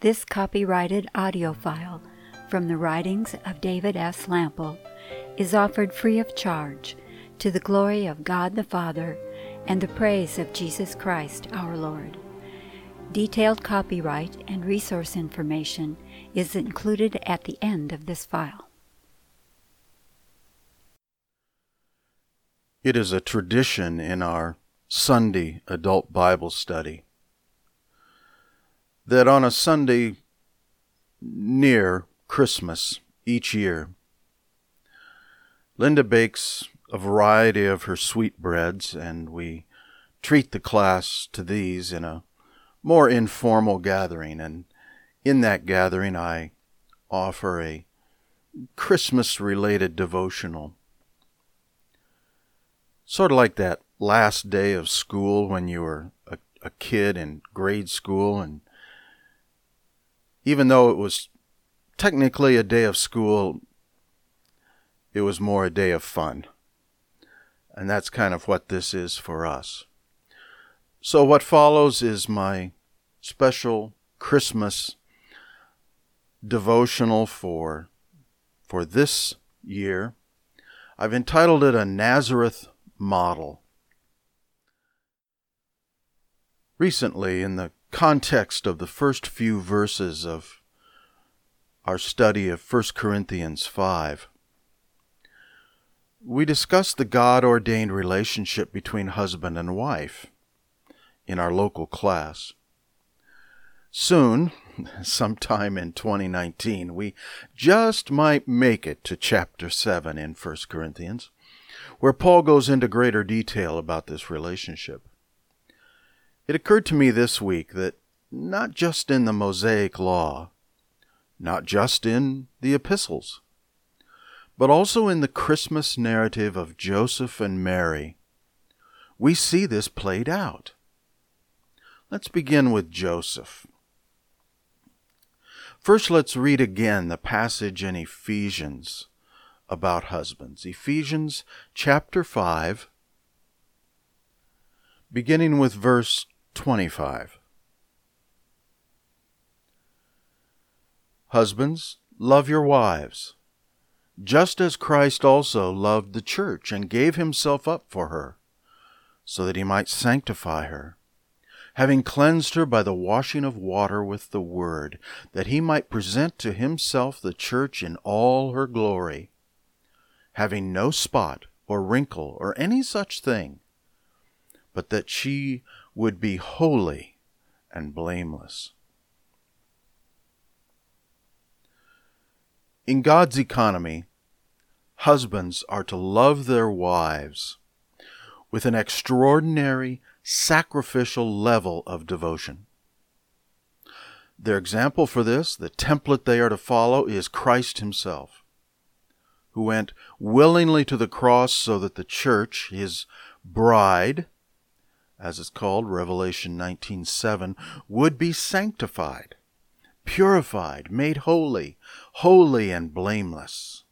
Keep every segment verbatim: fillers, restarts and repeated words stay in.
This copyrighted audio file from the writings of David S. Lample is offered free of charge to the glory of God the Father and the praise of Jesus Christ our Lord. Detailed copyright and resource information is included at the end of this file. It is a tradition in our Sunday adult Bible study that on a Sunday near Christmas each year, Linda bakes a variety of her sweetbreads, and we treat the class to these in a more informal gathering. And in that gathering, I offer a Christmas-related devotional. Sort of like that last day of school when you were a, a kid in grade school, and even though it was technically a day of school, it was more a day of fun. And that's kind of what this is for us. So what follows is my special Christmas devotional for, for this year. I've entitled it A Nazareth Model. Recently, in the context of the first few verses of our study of First Corinthians five, we discussed the God-ordained relationship between husband and wife in our local class. Soon, sometime in twenty nineteen, we just might make it to chapter seven in First Corinthians, where Paul goes into greater detail about this relationship. It occurred to me this week that not just in the Mosaic Law, not just in the epistles, but also in the Christmas narrative of Joseph and Mary, we see this played out. Let's begin with Joseph. First, let's read again the passage in Ephesians about husbands. Ephesians chapter five, beginning with verse twenty-five. Husbands, love your wives, just as Christ also loved the church and gave himself up for her, so that he might sanctify her, having cleansed her by the washing of water with the word, that he might present to himself the church in all her glory, having no spot or wrinkle or any such thing, but that she would be holy and blameless. In God's economy, husbands are to love their wives with an extraordinary, sacrificial level of devotion. Their example for this, the template they are to follow, is Christ himself, who went willingly to the cross so that the church, his bride, as it's called, Revelation nineteen seven, would be sanctified, purified, made holy, holy and blameless.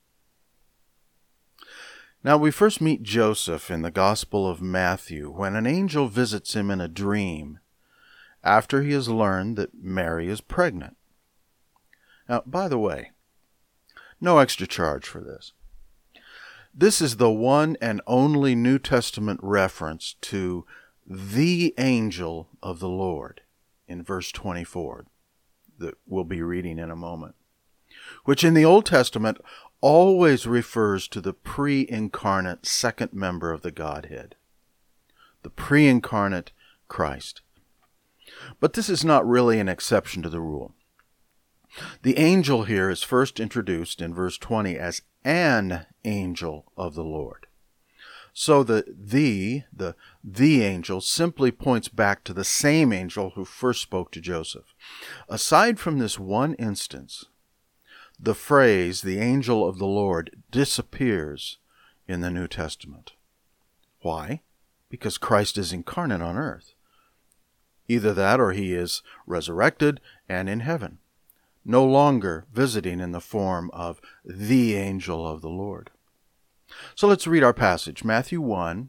Now we first meet Joseph in the Gospel of Matthew when an angel visits him in a dream after he has learned that Mary is pregnant. Now, by the way, no extra charge for this. This is the one and only New Testament reference to the angel of the Lord in verse twenty-four that we'll be reading in a moment, which in the Old Testament always refers to the pre-incarnate second member of the Godhead, the pre-incarnate Christ. But this is not really an exception to the rule. The angel here is first introduced in verse twenty as an angel of the Lord. So the the, the, the angel simply points back to the same angel who first spoke to Joseph. Aside from this one instance, the phrase, the angel of the Lord, disappears in the New Testament. Why? Because Christ is incarnate on earth. Either that or he is resurrected and in heaven, no longer visiting in the form of the angel of the Lord. So let's read our passage, Matthew one,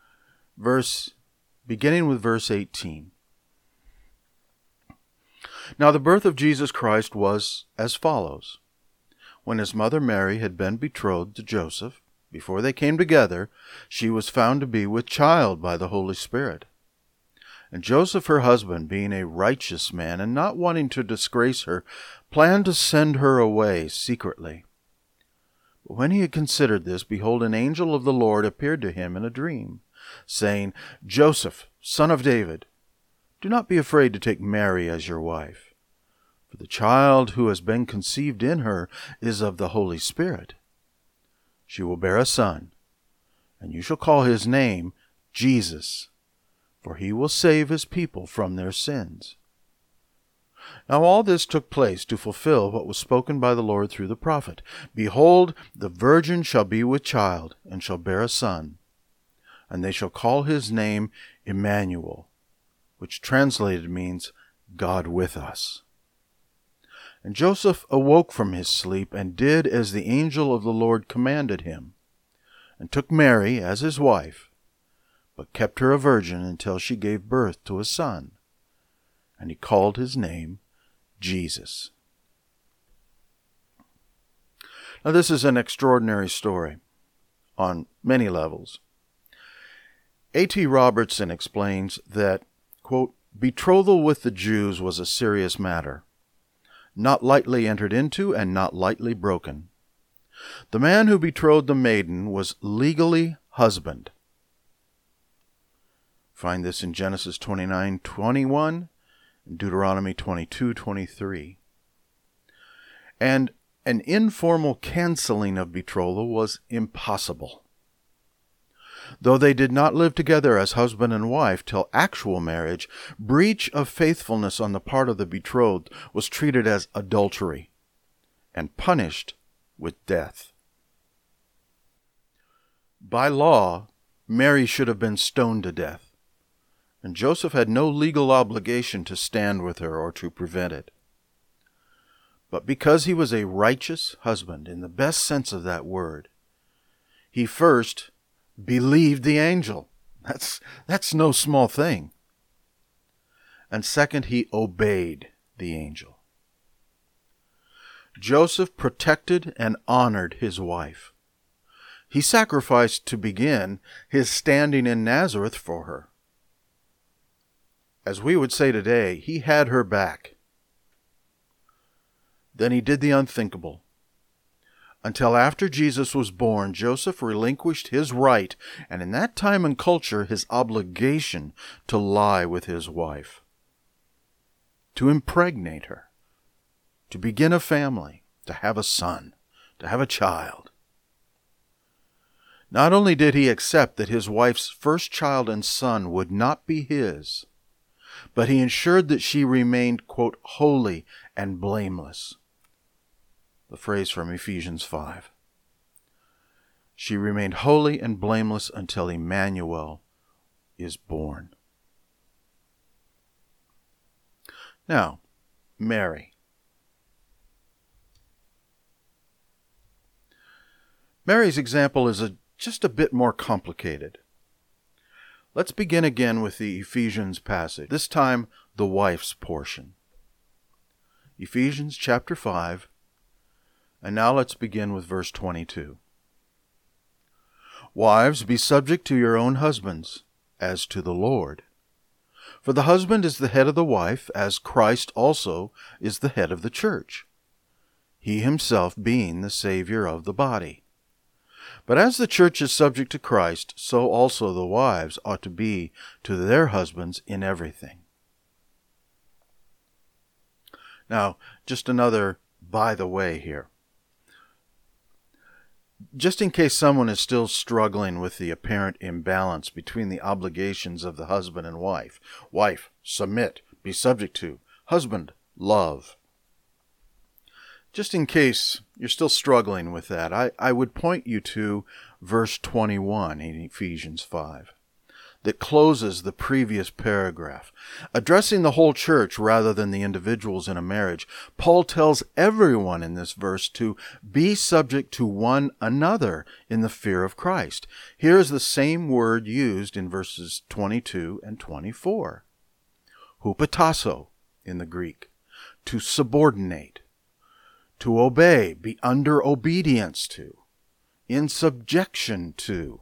verse, beginning with verse eighteen. Now the birth of Jesus Christ was as follows. When his mother Mary had been betrothed to Joseph, before they came together, she was found to be with child by the Holy Spirit. And Joseph, her husband, being a righteous man and not wanting to disgrace her, planned to send her away secretly. But when he had considered this, behold, an angel of the Lord appeared to him in a dream, saying, Joseph, son of David, do not be afraid to take Mary as your wife, for the child who has been conceived in her is of the Holy Spirit. She will bear a son, and you shall call his name Jesus, for he will save his people from their sins. Now all this took place to fulfill what was spoken by the Lord through the prophet. Behold, the virgin shall be with child, and shall bear a son, and they shall call his name Emmanuel, which translated means God with us. And Joseph awoke from his sleep, and did as the angel of the Lord commanded him, and took Mary as his wife, but kept her a virgin until she gave birth to a son, and he called his name Jesus. Now this is an extraordinary story on many levels. A T Robertson explains that, quote, betrothal with the Jews was a serious matter, not lightly entered into and not lightly broken. The man who betrothed the maiden was legally husband. Find this in Genesis twenty-nine twenty-one and Deuteronomy twenty-two twenty-three. And an informal canceling of betrothal was impossible. Though they did not live together as husband and wife till actual marriage, breach of faithfulness on the part of the betrothed was treated as adultery and punished with death. By law, Mary should have been stoned to death, and Joseph had no legal obligation to stand with her or to prevent it. But because he was a righteous husband, in the best sense of that word, he first believed the angel. That's, that's no small thing. And second, he obeyed the angel. Joseph protected and honored his wife. He sacrificed, to begin, his standing in Nazareth for her. As we would say today, he had her back. Then he did the unthinkable. Until after Jesus was born, Joseph relinquished his right, and in that time and culture, his obligation to lie with his wife, to impregnate her, to begin a family, to have a son, to have a child. Not only did he accept that his wife's first child and son would not be his, but he ensured that she remained, quote, holy and blameless. The phrase from Ephesians five. She remained holy and blameless until Emmanuel is born. Now, Mary. Mary's example is a, just a bit more complicated. Let's begin again with the Ephesians passage, this time the wife's portion. Ephesians chapter five, and now let's begin with verse twenty-two. Wives, be subject to your own husbands, as to the Lord. For the husband is the head of the wife, as Christ also is the head of the church, he himself being the Savior of the body. But as the church is subject to Christ, so also the wives ought to be to their husbands in everything. Now, just another by the way here. Just in case someone is still struggling with the apparent imbalance between the obligations of the husband and wife. Wife, submit, be subject to. Husband, love. Just in case you're still struggling with that, I, I would point you to verse twenty-one in Ephesians five that closes the previous paragraph. Addressing the whole church rather than the individuals in a marriage, Paul tells everyone in this verse to be subject to one another in the fear of Christ. Here is the same word used in verses twenty-two and twenty-four. Hupotasso in the Greek, to subordinate, to obey, be under obedience to, in subjection to.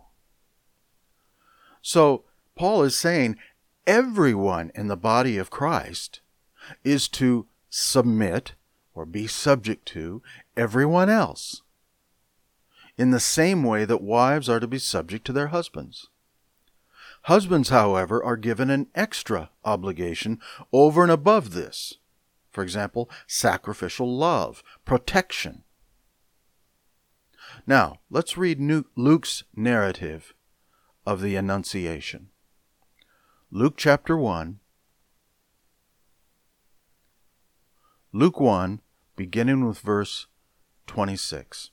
So Paul is saying everyone in the body of Christ is to submit or be subject to everyone else, in the same way that wives are to be subject to their husbands. Husbands, however, are given an extra obligation over and above this. For example, sacrificial love, protection. Now, let's read Luke's narrative of the Annunciation. Luke chapter one. Luke one, beginning with verse twenty-six.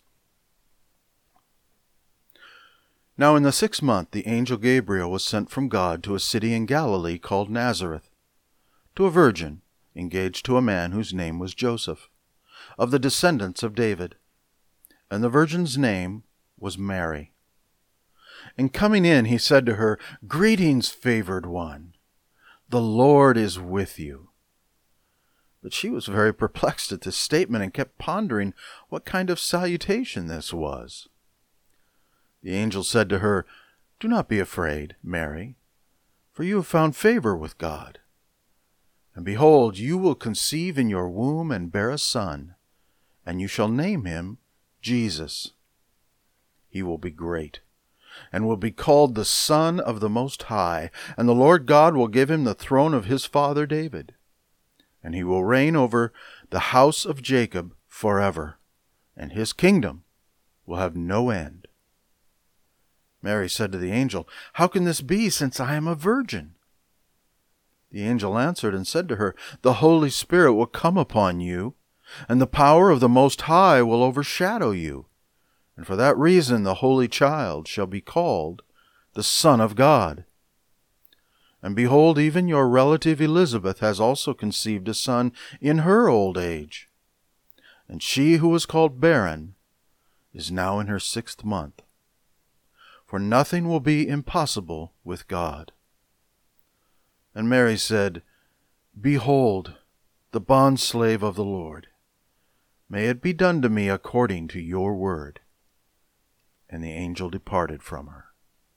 Now in the sixth month the angel Gabriel was sent from God to a city in Galilee called Nazareth, to a virgin engaged to a man whose name was Joseph, of the descendants of David. And the virgin's name was Mary. And coming in, he said to her, "Greetings, favored one, the Lord is with you." But she was very perplexed at this statement and kept pondering what kind of salutation this was. The angel said to her, "Do not be afraid, Mary, for you have found favor with God. And behold, you will conceive in your womb and bear a son, and you shall name him Jesus. He will be great, and will be called the Son of the Most High, and the Lord God will give him the throne of his father David. And he will reign over the house of Jacob forever, and his kingdom will have no end." Mary said to the angel, "How can this be, since I am a virgin?" The angel answered and said to her, "The Holy Spirit will come upon you, and the power of the Most High will overshadow you. And for that reason the Holy Child shall be called the Son of God. And behold, even your relative Elizabeth has also conceived a son in her old age. And she who was called barren is now in her sixth month. For nothing will be impossible with God." And Mary said, "Behold, the bondslave of the Lord. May it be done to me according to your word." And the angel departed from her.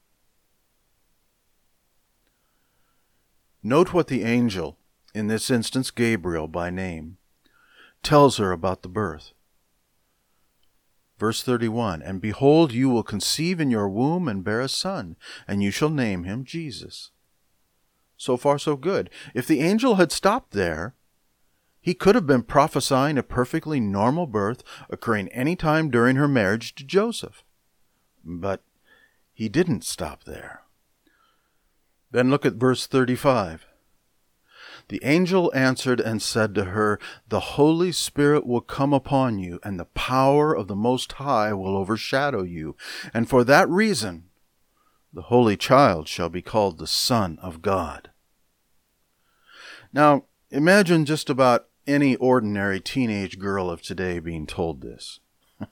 Note what the angel, in this instance Gabriel by name, tells her about the birth. Verse thirty-one, "And behold, you will conceive in your womb and bear a son, and you shall name him Jesus." So far, so good. If the angel had stopped there, he could have been prophesying a perfectly normal birth occurring any time during her marriage to Joseph. But he didn't stop there. Then look at verse thirty-five. "The angel answered and said to her, The Holy Spirit will come upon you, and the power of the Most High will overshadow you. And for that reason, the Holy Child shall be called the Son of God." Now, imagine just about any ordinary teenage girl of today being told this.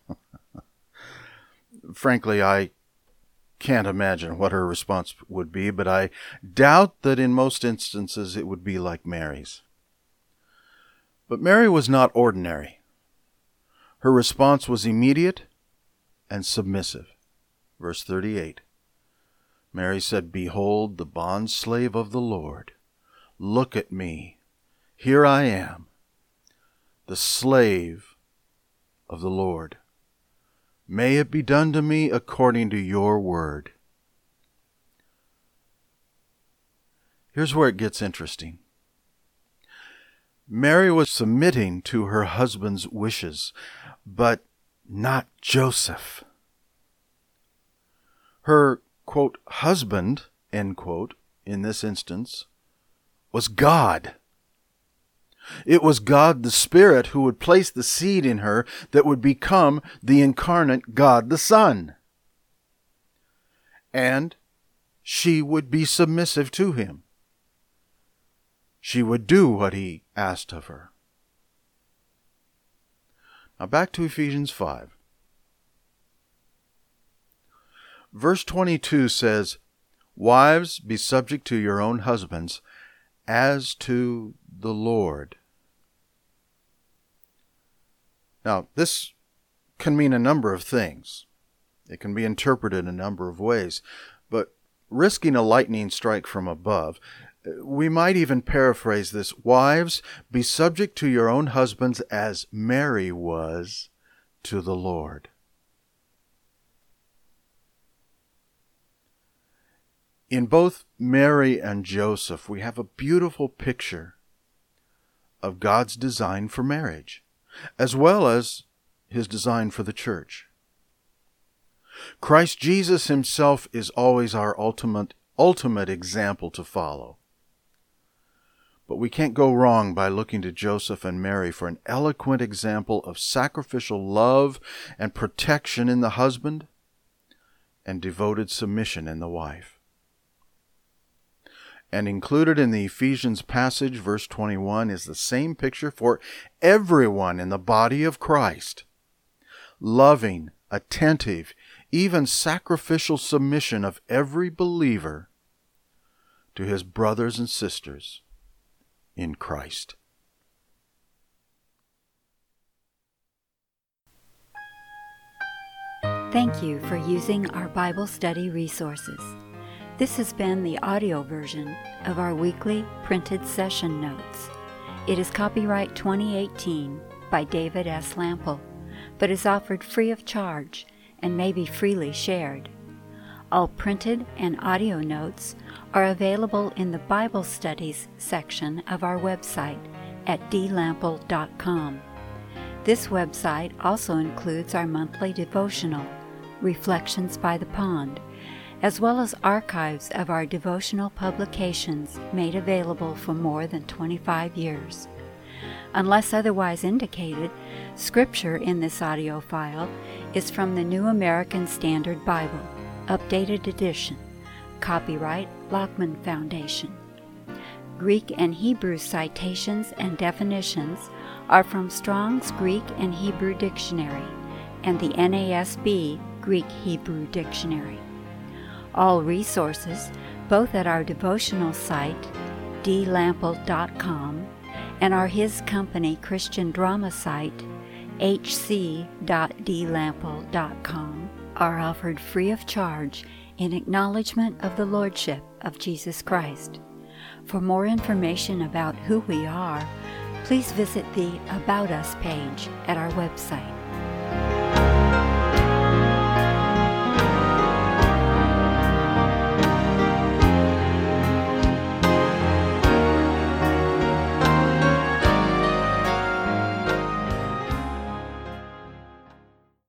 Frankly, I can't imagine what her response would be, but I doubt that in most instances it would be like Mary's. But Mary was not ordinary. Her response was immediate and submissive. Verse thirty-eight. Mary said, "Behold, the bondslave of the Lord. Look at me. Here I am, the slave of the Lord. May it be done to me according to your word." Here's where it gets interesting. Mary was submitting to her husband's wishes, but not Joseph. Her, quote, husband, end quote, in this instance, was God. It was God the Spirit who would place the seed in her that would become the incarnate God the Son. And she would be submissive to him. She would do what he asked of her. Now back to Ephesians five. Verse twenty-two says, "Wives, be subject to your own husbands, as to the Lord." Now, this can mean a number of things. It can be interpreted in a number of ways, but risking a lightning strike from above, we might even paraphrase this: wives, be subject to your own husbands as Mary was to the Lord. In both Mary and Joseph, we have a beautiful picture of God's design for marriage, as well as His design for the church. Christ Jesus Himself is always our ultimate, ultimate example to follow. But we can't go wrong by looking to Joseph and Mary for an eloquent example of sacrificial love and protection in the husband and devoted submission in the wife. And included in the Ephesians passage, verse twenty-one, is the same picture for everyone in the body of Christ. Loving, attentive, even sacrificial submission of every believer to his brothers and sisters in Christ. Thank you for using our Bible study resources. This has been the audio version of our weekly printed session notes. It is copyright twenty eighteen by David S. Lample, but is offered free of charge and may be freely shared. All printed and audio notes are available in the Bible Studies section of our website at d lample dot com. This website also includes our monthly devotional, Reflections by the Pond, as well as archives of our devotional publications made available for more than twenty-five years. Unless otherwise indicated, scripture in this audio file is from the New American Standard Bible, Updated Edition, copyright Lockman Foundation. Greek and Hebrew citations and definitions are from Strong's Greek and Hebrew Dictionary and the N A S B Greek-Hebrew Dictionary. All resources, both at our devotional site, d lample dot com, and our His Company Christian drama site, h c dot d lample dot com, are offered free of charge in acknowledgement of the Lordship of Jesus Christ. For more information about who we are, please visit the About Us page at our website.